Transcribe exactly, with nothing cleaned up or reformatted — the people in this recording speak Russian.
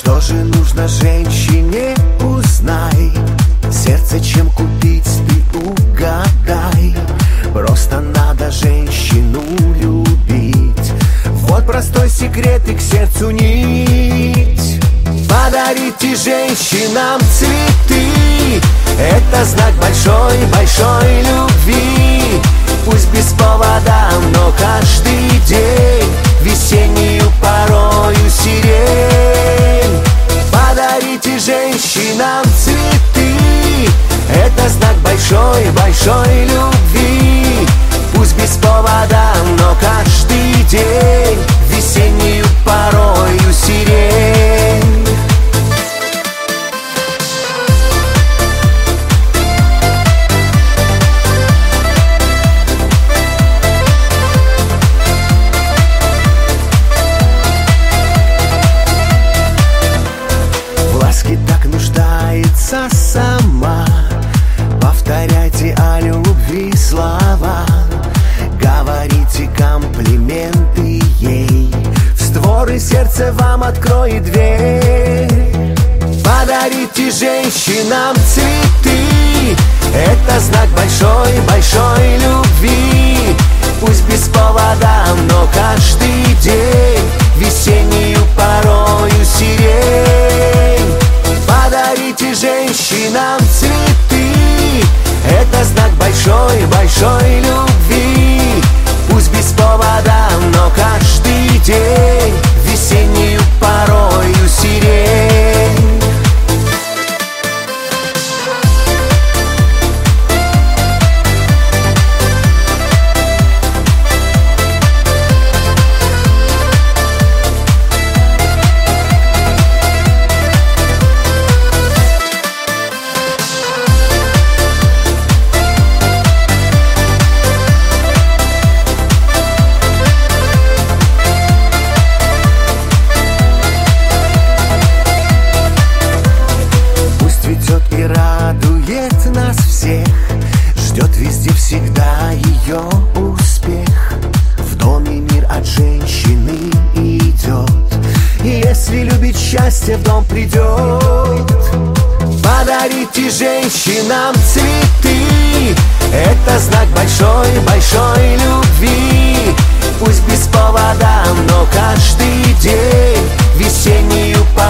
Что же нужно женщине, узнай. Сердце чем купить, ты угадай. Просто надо женщину любить. Вот простой секрет и к сердцу нить. Подарите женщинам цветы, это знак большой-большой любви. Пусть без повода, но каждый день весеннюю порою сирень. Подарите женщинам цветы, это знак большой-большой любви. Пусть без повода, но каждый день весеннюю порою сирень. Нуждается сама. Повторяйте о любви слова, говорите комплименты ей. В створы сердца вам откроет дверь. Подарите женщинам цветы, это знак большой-большой любви. Пусть без повода, но каждый день весеннюю порою сирень. Подарите женщинам цветы, это знак большой-большой любви. Пусть без повода, но каждый день весеннюю порою сирень. Ждет везде всегда ее успех. В доме мир от женщины идет. И если любит счастье, в дом придет. Подарите женщинам цветы, это знак большой-большой любви. Пусть без повода, но каждый день весеннюю порою